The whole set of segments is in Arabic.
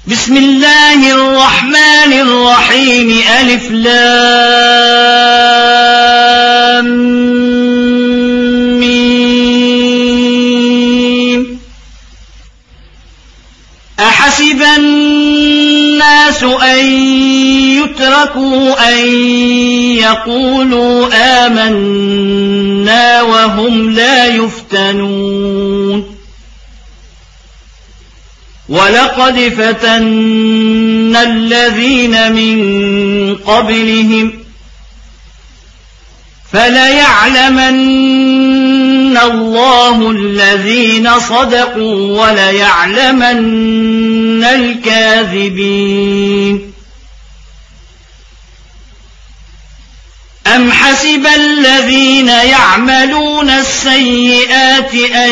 بسم الله الرحمن الرحيم ألف لام ميم. أحسب الناس أن يتركوا أن يقولوا آمنا وهم لا يفتنون ولقد فتنا الذين من قبلهم فليعلمن الله الذين صدقوا وليعلمن الكاذبين. أم حسب الذين يعملون السيئات أن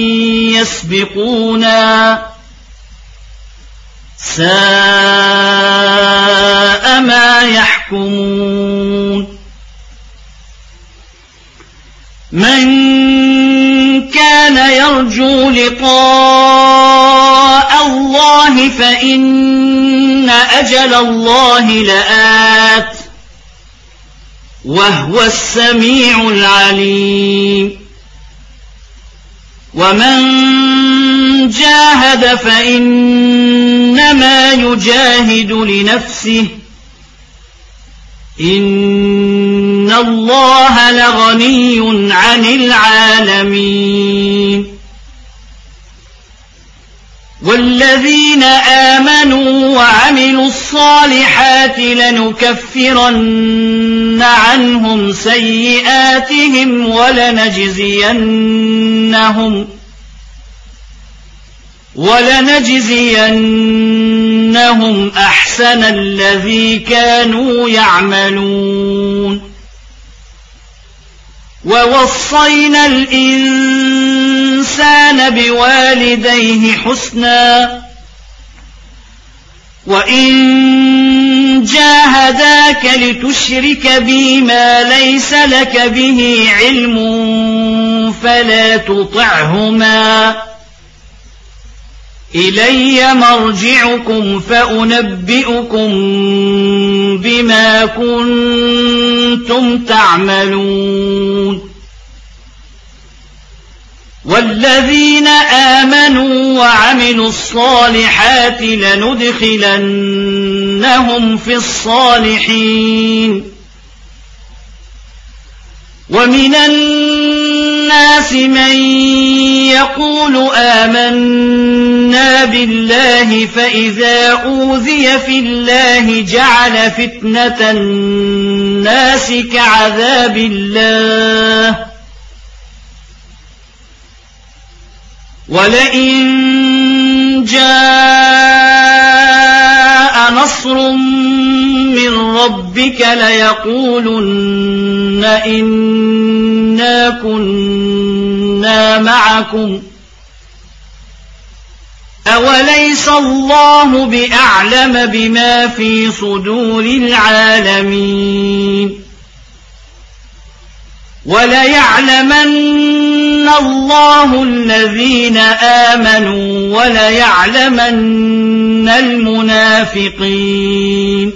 يسبقونا ساء ما يحكمون. من كان يرجو لقاء الله فإن أجل الله لآت وهو السميع العليم. ومن جاهد فإنما يجاهد لنفسه إن الله لغني عن العالمين. والذين آمنوا وعملوا الصالحات لنكفرن عنهم سيئاتهم ولنجزينهم أحسن الذي كانوا يعملون. ووصينا الإنسان بوالديه حسنا وإن جاهداك لتشرك بي ما ليس لك به علم فلا تطعهما إلي مرجعكم فأنبئكم بما كنتم تعملون. والذين آمنوا وعملوا الصالحات لندخلنهم في الصالحين. ومن الناس من يقول آمنا بالله فإذا أوذي في الله جعل فتنة الناس كعذاب الله ولئن جاء نصر من ربك ليقولن إنا كنا معكم أوليس الله بأعلم بما في صدور العالمين. وليعلمن الله الذين آمنوا وليعلمن المنافقين.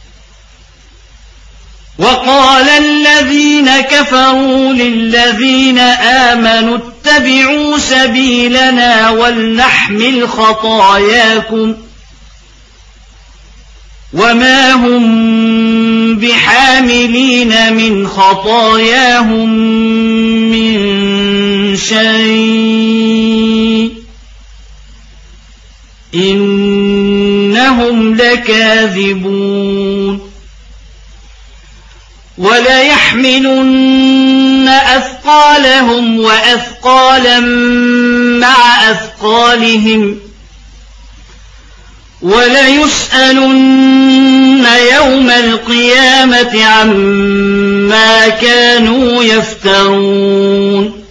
وقال الذين كفروا للذين آمنوا اتبعوا سبيلنا ولنحمل خطاياكم وما هم بحاملين من خطاياهم من شيء إنهم لكاذبون. وليحملن أثقالهم وأثقالا مع أثقالهم وليسألن يوم القيامة عما كانوا يفترون.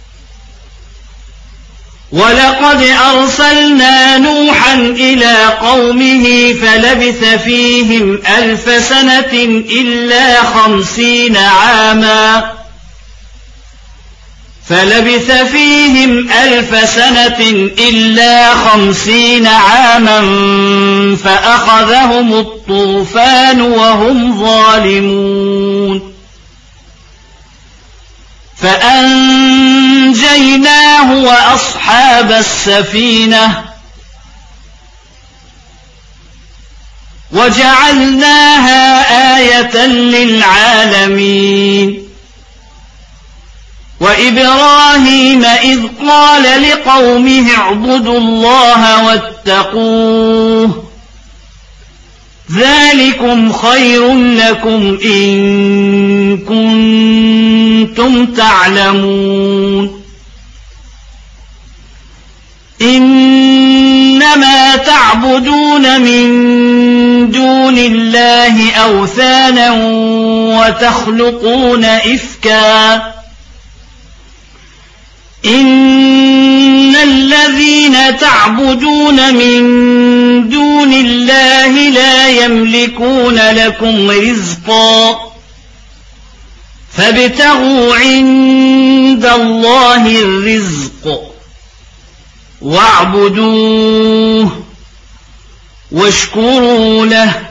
ولقد أرسلنا نوحا إلى قومه فلبث فيهم 1000 سنة إلا 50 عاما فلبث فيهم 1000 سنة إلا 50 عاما فأخذهم الطوفان وهم ظالمون فأنجيناه وأصحاب السفينة وجعلناها آية للعالمين وإبراهيم إذ قال لقومه اعبدوا الله واتقوه ذلكم خير لكم إن كنتم تعلمون إنما تعبدون من دون الله أوثانا وتخلقون إفكا إن الذين تعبدون من دون الله لا يملكون لكم رزقا فابتغوا عند الله الرزق واعبدوه واشكروا له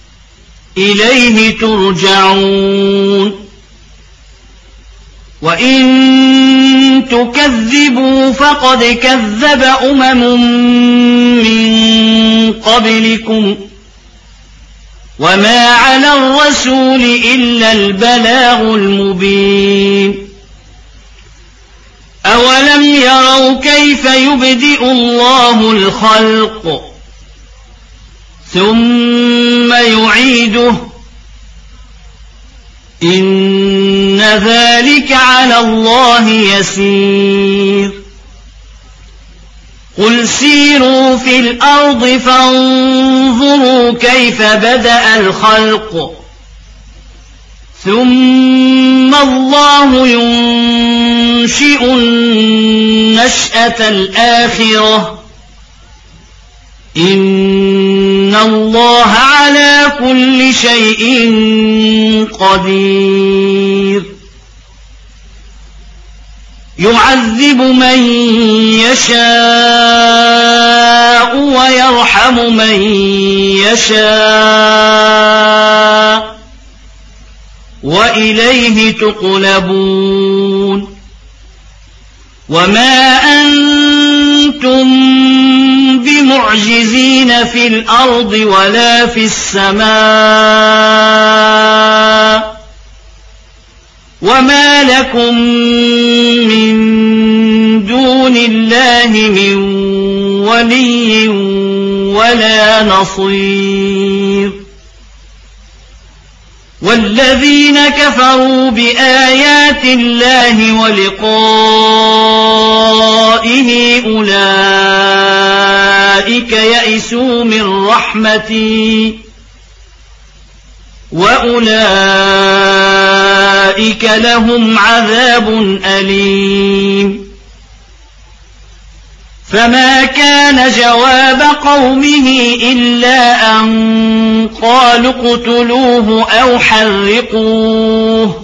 إليه ترجعون وإن تكذبوا فقد كذب من قبلكم وما على الرسول إلا البلاغ المبين أولم يروا كيف يبدئ الله الخلق ثم يعيده إن ذلك على الله يسير قل سيروا في الأرض فانظروا كيف بدأ الخلق ثم الله ينشئ النشأة الآخرة إن الله على كل شيء قدير يعذب من يشاء ويرحم من يشاء وإليه تقلبون وما أنتم بمعجزين في الأرض ولا في السماء وما لكم من دون الله من ولي ولا نصير والذين كفروا بآيات الله ولقائه أولئك يئسوا من رحمتي وأولئك لهم عذاب أليم فما كان جواب قومه إلا أن قالوا اقتلوه أو حرقوه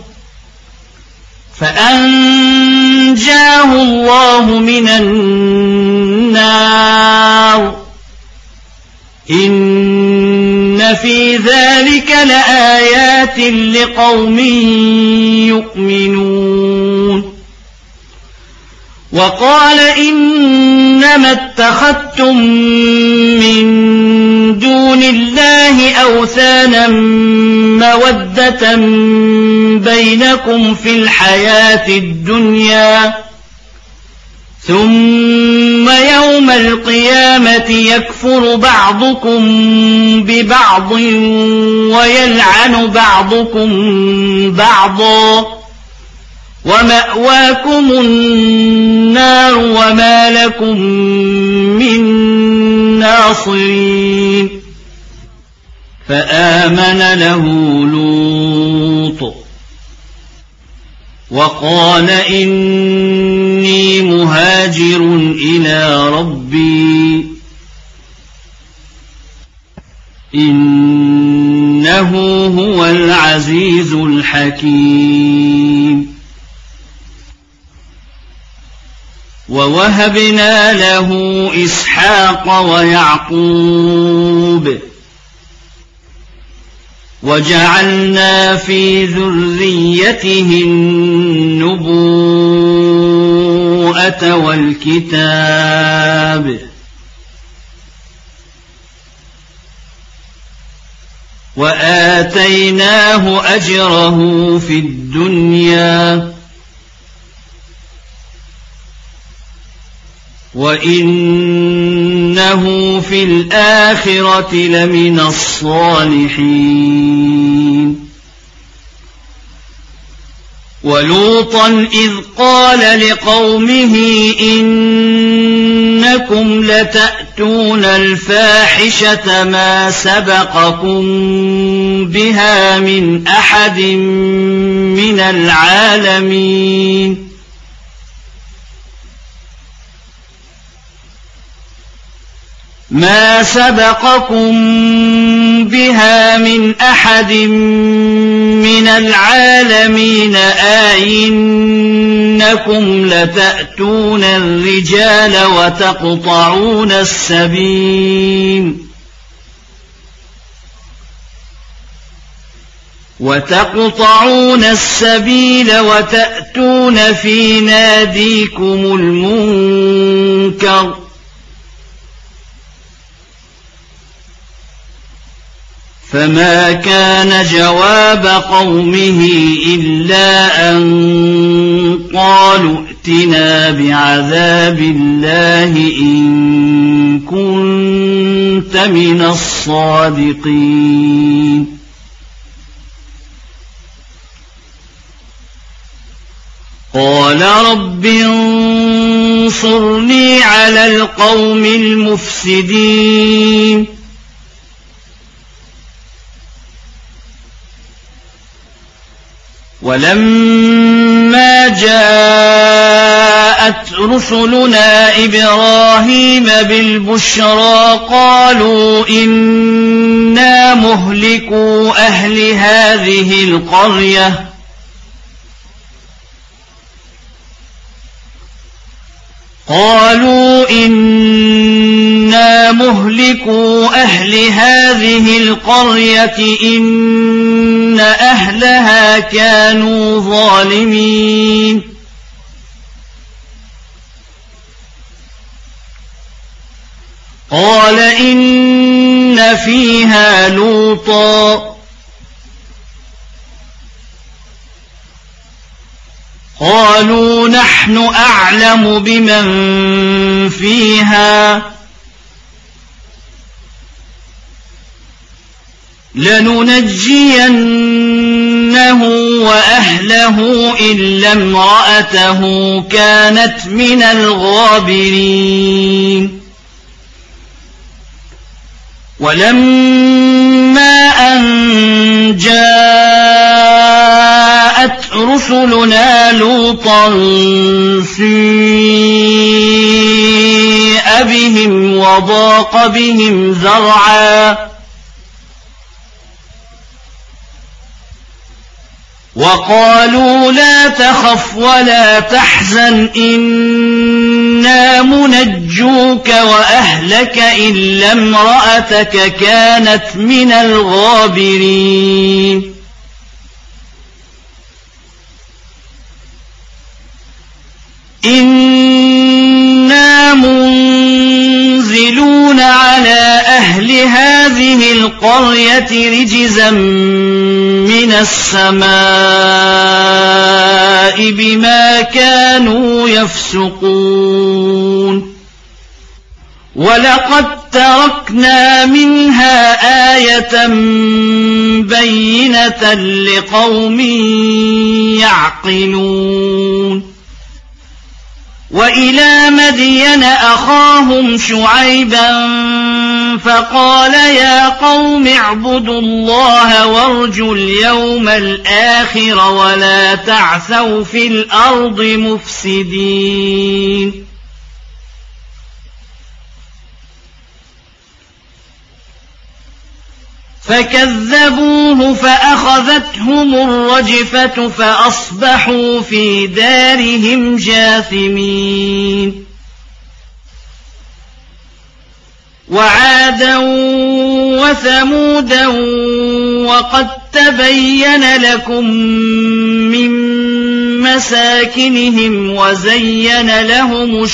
فأنجاه الله من النار إن في ذلك لآيات لقوم يؤمنون وقال إنما اتخذتم من دون الله أوثانا مودة بينكم في الحياة الدنيا ثم يوم القيامة يكفر بعضكم ببعض ويلعن بعضكم بعضا ومأواكم النار وما لكم من ناصرين فآمن له لوط وقال إني مهاجر إلى ربي إنه هو العزيز الحكيم ووهبنا له إسحاق ويعقوب وجعلنا في ذريته النبوءة والكتاب وآتيناه أجره في الدنيا وإنه في الآخرة لمن الصالحين ولوطا إذ قال لقومه إنكم لتأتون الفاحشة ما سبقكم بها من أحد من العالمين ما سبقكم بها من أحد من العالمين أئنكم لتأتون الرجال وتقطعون السبيل وتأتون في ناديكم المنكر فما كان جواب قومه إلا أن قالوا ائتنا بعذاب الله إن كنت من الصادقين قال رب انصرني على القوم المفسدين ولما جاءت رسلنا إبراهيم بالبشرى قالوا إنا مهلكو أهل هذه القرية إن أهلها كانوا ظالمين قال إن فيها لوطا قالوا نحن أعلم بمن فيها لننجينه وأهله إلا امرأته كانت من الغابرين ولما أن جاءت رسلنا لوطا سيء بهم وضاق بهم ذرعا وقالوا لا تخف ولا تحزن إنا منجوك وأهلك إلا امرأتك كانت من الغابرين إنا منزلون على أهل هذه القرية رجزا من السماء بما كانوا يفسقون ولقد تركنا منها آية بينة لقوم يعقلون وإلى مدين أخاهم شعيبا فقال يا قوم اعبدوا الله وارجوا اليوم الآخر ولا تعثوا في الأرض مفسدين فكذبوه فأخذتهم الرجفة فأصبحوا في دارهم جاثمين وعادا وثمودا وقد تبين لكم من مساكنهم وزين لهم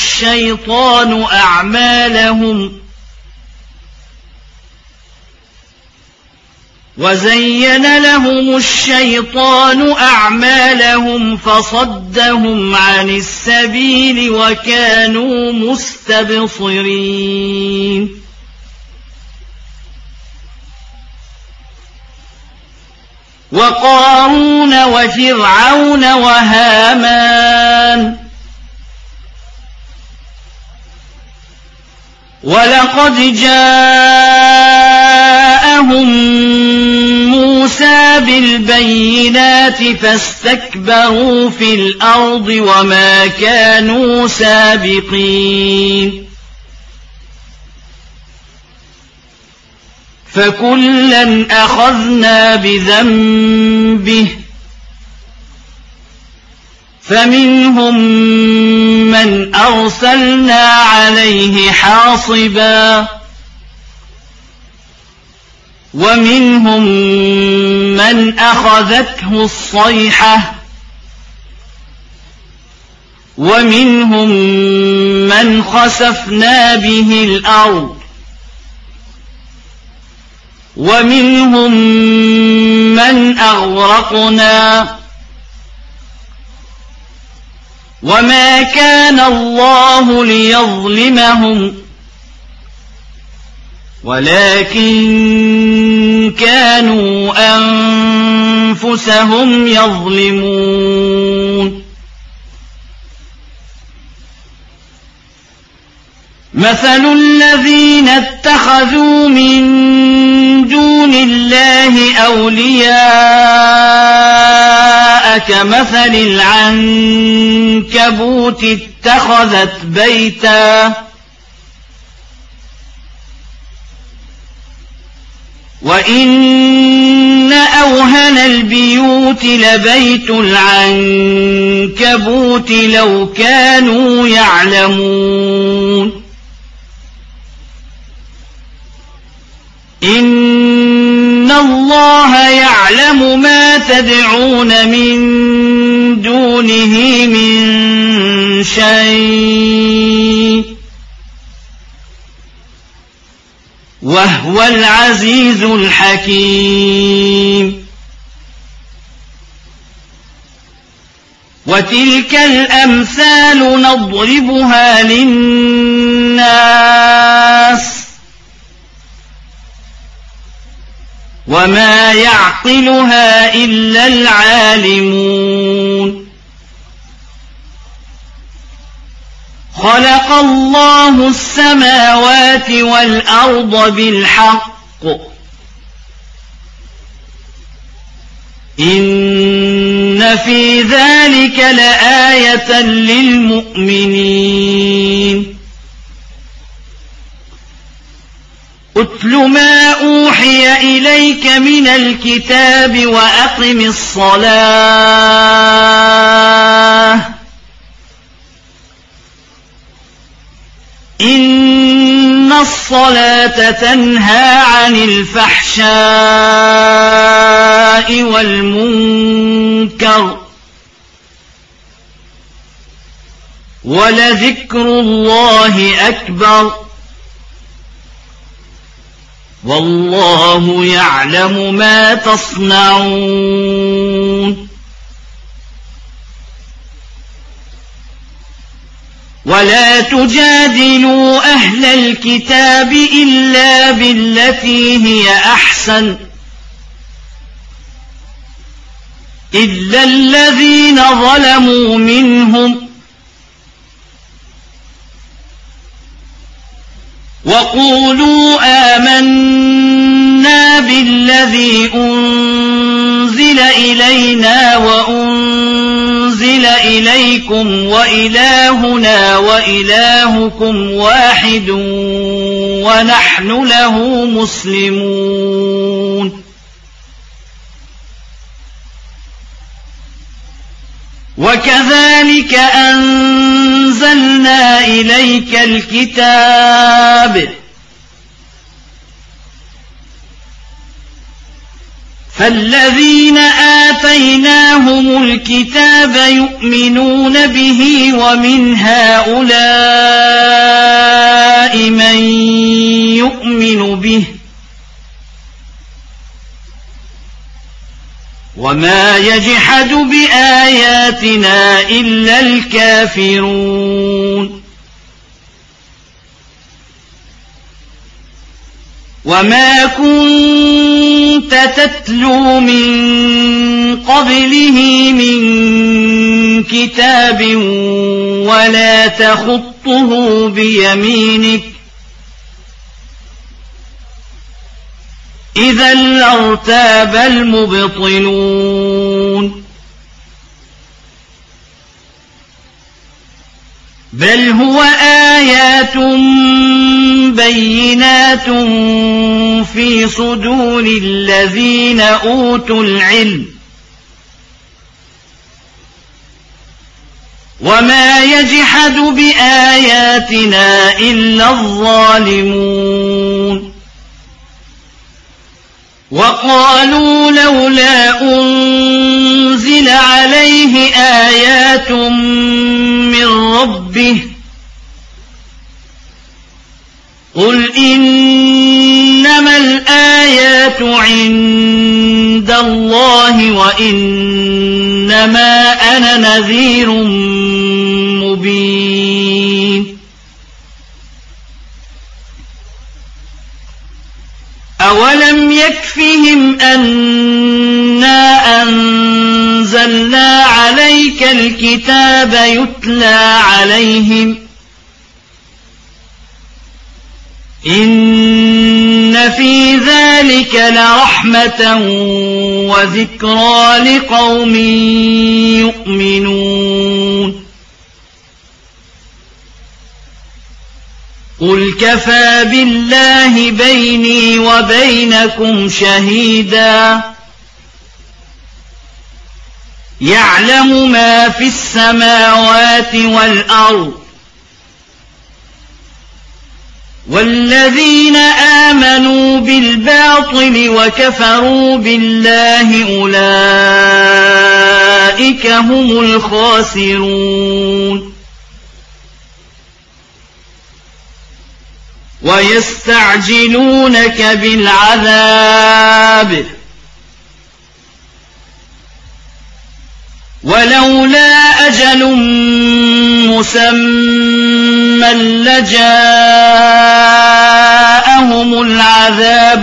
الشيطان أعمالهم فصدهم عن السبيل وكانوا مستبصرين وقارون وفرعون وهامان ولقد جاءهم موسى بالبينات فاستكبروا في الأرض وما كانوا سابقين فكلا أخذنا بذنبه فمنهم من أرسلنا عليه حاصبا ومنهم من أخذته الصيحة ومنهم من خسفنا به الأرض ومنهم من أغرقنا وما كان الله ليظلمهم ولكن كانوا أنفسهم يظلمون مثل الذين اتخذوا من دون الله أولياء كمثل العنكبوت اتخذت بيتا وإن أوهن البيوت لبيت العنكبوت لو كانوا يعلمون إن الله يعلم ما تدعون من دونه من شيء وهو العزيز الحكيم وتلك الأمثال نضربها للناس وما يعقلها إلا العالمون خلق الله السماوات والأرض بالحق إن في ذلك لآية للمؤمنين أتل ما أوحي إليك من الكتاب وأقم الصلاة إن الصلاة تنهى عن الفحشاء والمنكر ولذكر الله أكبر والله يعلم ما تصنعون ولا تجادلوا أهل الكتاب إلا بالتي هي أحسن إلا الذين ظلموا منهم وقولوا آمنا بالذي أنزل إلينا وأنزل إليكم وإلهنا وإلهكم واحد ونحن له مسلمون وكذلك أنزلنا إليك الكتاب فالذين آتيناهم الكتاب يؤمنون به ومن هؤلاء من يؤمن به وما يجحد بآياتنا إلا الكافرون وما كنت تتلو من قبله من كتاب ولا تخطه بيمينك إذا لارتاب المبطلون بل هو آيات بينات في صدور الذين أوتوا العلم وما يجحد بآياتنا إلا الظالمون وقالوا لولا أنزل عليه آيات من ربه قل إنما الآيات عند الله وإنما أنا نذير مبين أولم يكفهم أنا أنزلنا عليك الكتاب يتلى عليهم إن في ذلك لرحمة وذكرى لقوم يؤمنون قل كفى بالله بيني وبينكم شهيدا يعلم ما في السماوات والأرض والذين آمنوا بالباطل وكفروا بالله أولئك هم الخاسرون ويستعجلونك بالعذاب ولولا أجل مسمى لجاءهم العذاب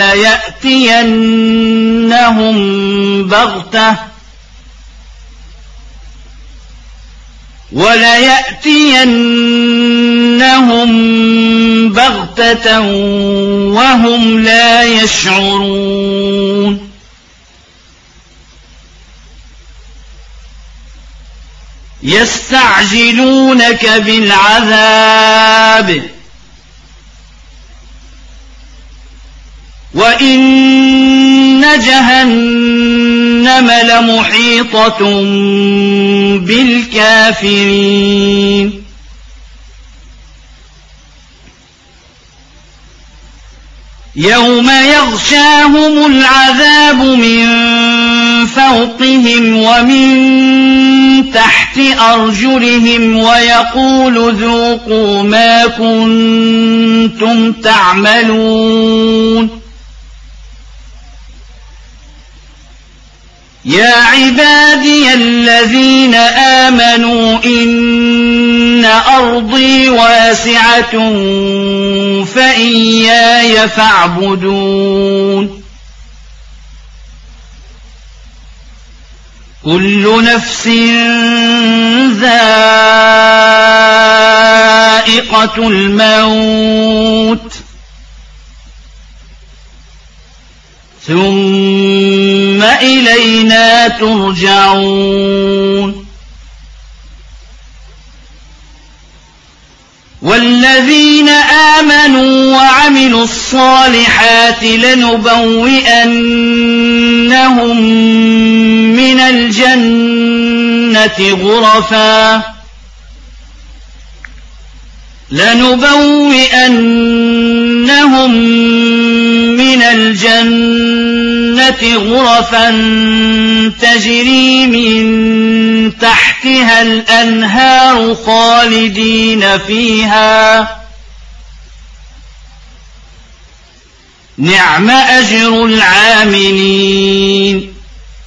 وليأتينهم بغتة وهم لا يشعرون يستعجلونك بالعذاب وإن جهنم لمحيطة بالكافرين يوم يغشاهم العذاب من فوقهم ومن تحت أرجلهم ويقول ذوقوا ما كنتم تعملون يا عبادي الذين آمنوا إن أرضي واسعة فإياي فاعبدون كل نفس ذائقة الموت ثم إلينا ترجعون والذين آمنوا وعملوا الصالحات لنبوئنهم من الجنة الجنة غرفا تجري من تحتها الأنهار خالدين فيها نعم أجر العاملين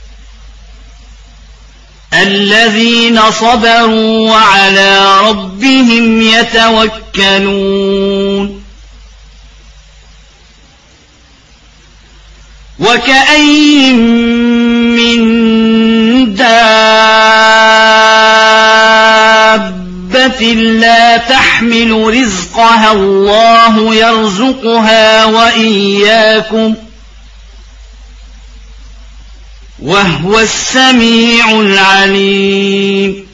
الذين صبروا وعلى ربهم يتوكلون وكأين من دابة لا تحمل رزقها الله يرزقها وإياكم وهو السميع العليم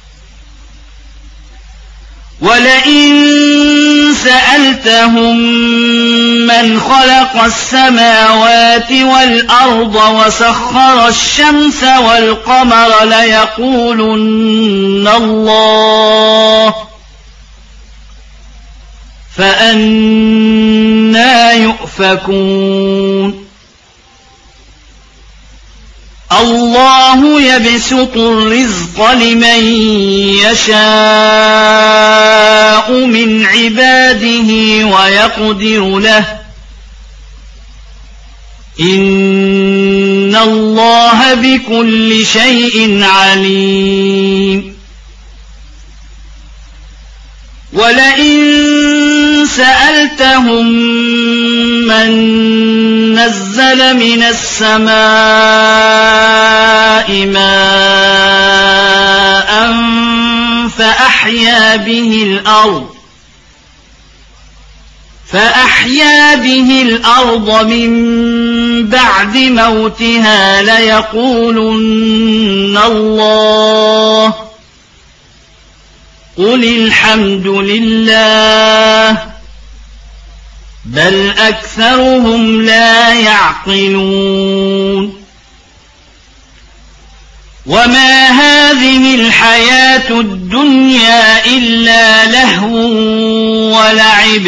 ولئن سألتهم من خلق السماوات والأرض وسخر الشمس والقمر ليقولن الله فأنى يؤفكون الله يبسط الرزق لمن يشاء من عباده ويقدر له إن الله بكل شيء عليم ولئن سألتهم من نزل من السماء ماء فأحيا به الأرض من بعد موتها ليقولن الله قل الحمد لله بل أكثرهم لا يعقلون وما هذه الحياة الدنيا إلا لهو ولعب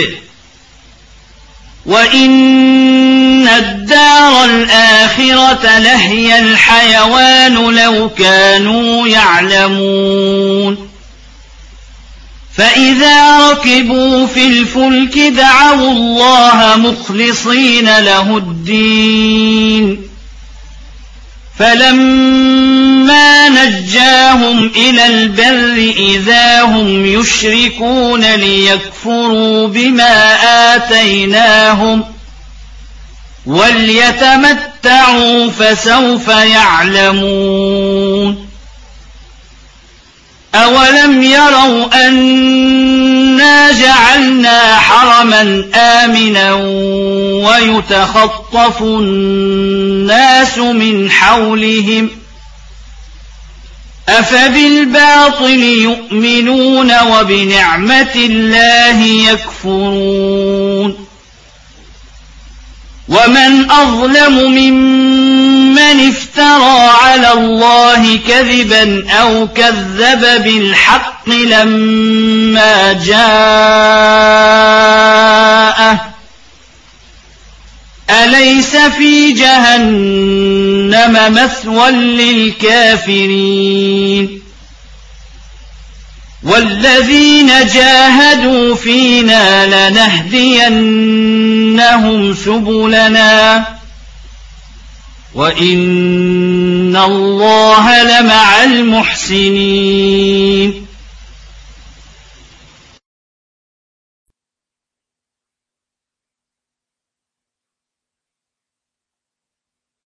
وإن الدار الآخرة لهي الحيوان لو كانوا يعلمون فإذا ركبوا في الفلك دعوا الله مخلصين له الدين فلما نجاهم إلى البر إذا هم يشركون ليكفروا بما آتيناهم وليتمتعوا فسوف يعلمون أولم يروا أنا جعلنا حرما آمنا ويتخطف الناس من حولهم أفبالباطل يؤمنون وبنعمة الله يكفرون ومن أظلم ممن افترى على الله كذبا أو كذب بالحق لما جاءه أليس في جهنم مثوى للكافرين والذين جاهدوا فينا لنهدينهم سبلنا وإن الله لمع المحسنين